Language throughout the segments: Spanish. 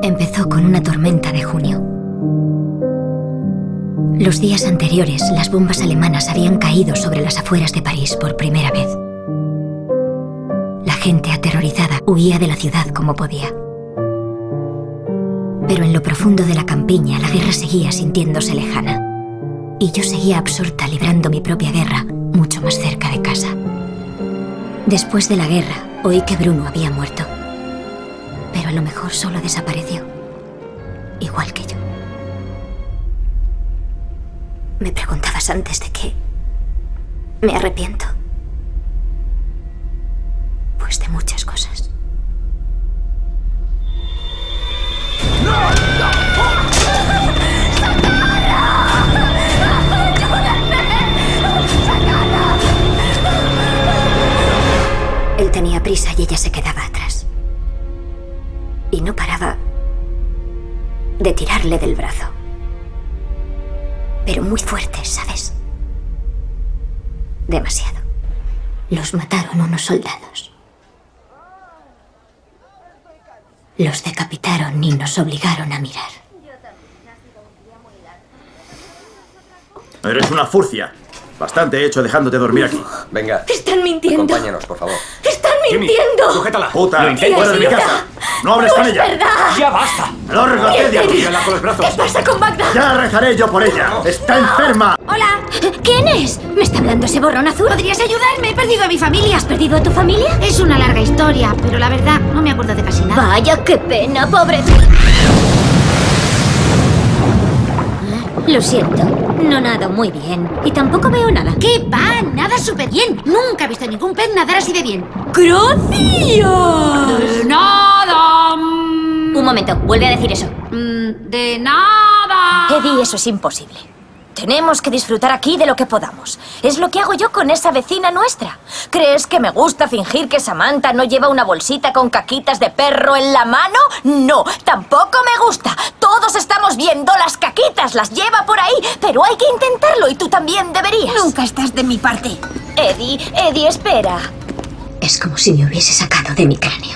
Empezó con una tormenta de junio. Los días anteriores, las bombas alemanas habían caído sobre las afueras de París por primera vez. La gente aterrorizada huía de la ciudad como podía. Pero en lo profundo de la campiña, la guerra seguía sintiéndose lejana. Y yo seguía absorta librando mi propia guerra, mucho más cerca de casa. Después de la guerra, oí que Bruno había muerto. Pero a lo mejor solo desapareció. Igual que yo. Me preguntabas antes de qué me arrepiento. Pues de muchas cosas. ¡No! ¡No! Él tenía prisa y ella se quedaba atrás. Y no paraba de tirarle del brazo. Pero muy fuerte, ¿sabes? Demasiado. Los mataron unos soldados. Los decapitaron y nos obligaron a mirar. Eres una furcia. Bastante he hecho dejándote dormir aquí. Venga. ¡Están mintiendo! Acompáñanos, por favor. ¡Están mintiendo! ¡Sujétala! ¡Puta! Lo intento. ¡Fuera de mi casa! ¡No hables con ella! ¡Verdad! ¡Ya basta! ¡Lárgate de aquí! Tírala con los brazos. ¿Qué pasa con Magda? ¡Ya rezaré yo por ella! ¡Está enferma! ¡Hola! ¿Quién es? ¿Me está hablando ese borrón azul? ¿Podrías ayudarme? He perdido a mi familia. ¿Has perdido a tu familia? Es una larga historia, pero la verdad no me acuerdo de casi nada. Vaya, qué pena, pobre. Lo siento, no nado muy bien. Y tampoco veo nada. ¿Qué va? Nada súper bien. Nunca he visto ningún pez nadar así de bien. ¡Gracias! De nada. Un momento, vuelve a decir eso. De nada. Eddie, eso es imposible. Tenemos que disfrutar aquí de lo que podamos. Es lo que hago yo con esa vecina nuestra. ¿Crees que me gusta fingir que Samantha no lleva una bolsita con caquitas de perro en la mano? No, tampoco me gusta. Todos estamos viendo las caquitas, las lleva por ahí. Pero hay que intentarlo y tú también deberías. Nunca estás de mi parte. Eddie, espera. Es como si me hubiese sacado de mi cráneo.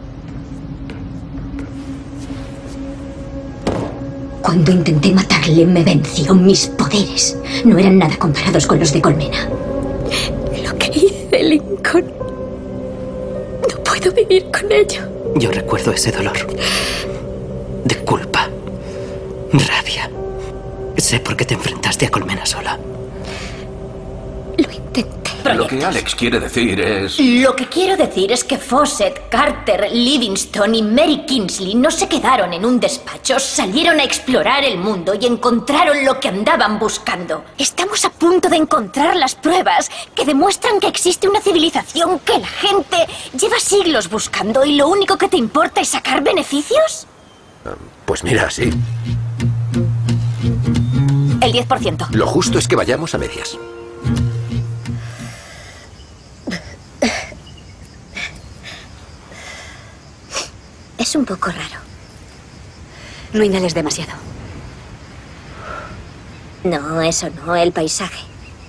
Cuando intenté matarle, me venció. Mis poderes no eran nada comparados con los de Colmena. Lo que hice, Lincoln. No puedo vivir con ello. Yo recuerdo ese dolor. De culpa. Rabia. Sé por qué te enfrentaste a Colmena sola. Lo intenté. Lo que Alex quiere decir es... Lo que quiero decir es que Fawcett, Carter, Livingston y Mary Kingsley no se quedaron en un despacho, salieron a explorar el mundo y encontraron lo que andaban buscando. Estamos a punto de encontrar las pruebas que demuestran que existe una civilización que la gente lleva siglos buscando y lo único que te importa es sacar beneficios. Pues mira, sí. El 10%. Lo justo es que vayamos a medias. Es un poco raro. No inhales demasiado. No, eso no, el paisaje.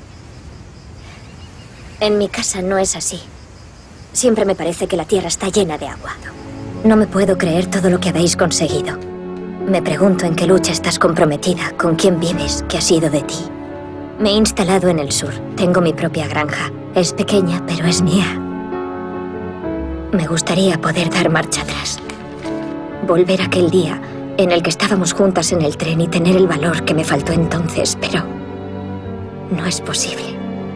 En mi casa no es así. Siempre me parece que la tierra está llena de agua. No me puedo creer todo lo que habéis conseguido. Me pregunto en qué lucha estás comprometida, con quién vives, qué ha sido de ti. Me he instalado en el sur. Tengo mi propia granja. Es pequeña, pero es mía. Me gustaría poder dar marcha atrás. Volver a aquel día en el que estábamos juntas en el tren y tener el valor que me faltó entonces, pero no es posible.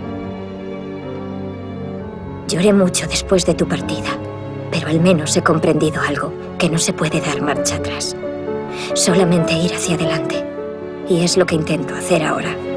Lloré mucho después de tu partida, pero al menos he comprendido algo, que no se puede dar marcha atrás. Solamente ir hacia adelante. Y es lo que intento hacer ahora.